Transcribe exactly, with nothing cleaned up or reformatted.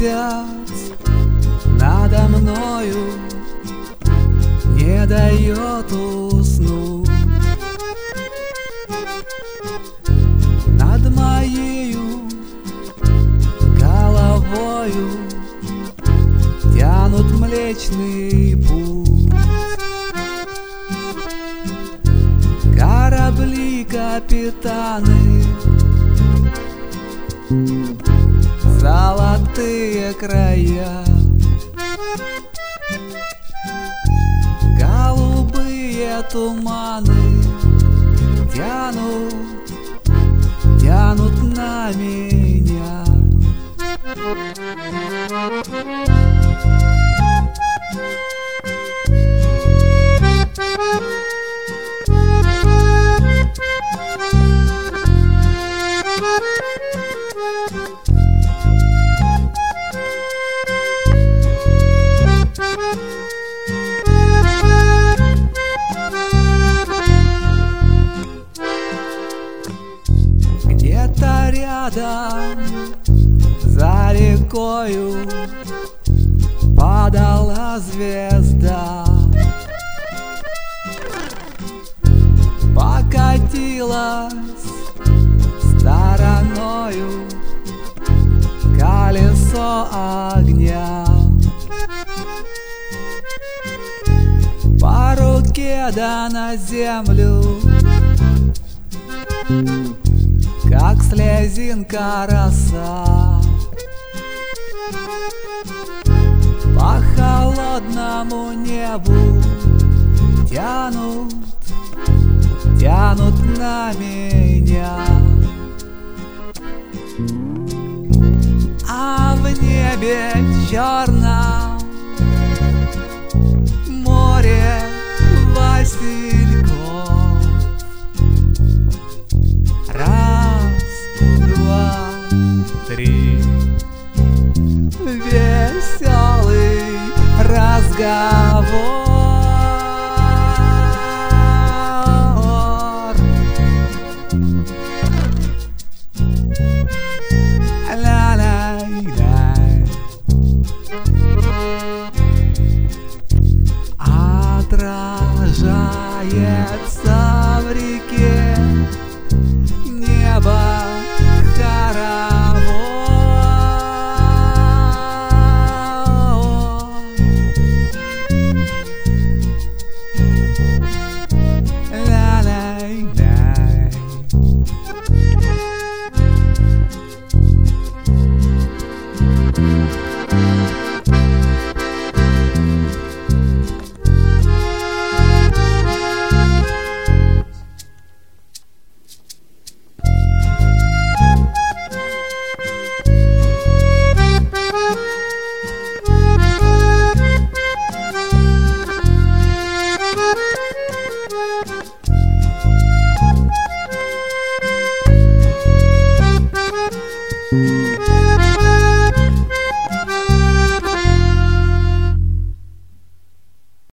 месяц надо мною не дает уснуть. Над моею головою тянут Млечный Путь. Корабли, капитаны, золотые края, голубые туманы тянут, тянут на меня. Где-то рядом за рекою падала звезда, покатилась стороною колесо огня. По руке да на землю, как слезинка роса. По холодному небу тянут, тянут на меня. А в небе черном море васильков. Раз, два, три. Веселый разговор. Ля-ля-ля. Отражается в реке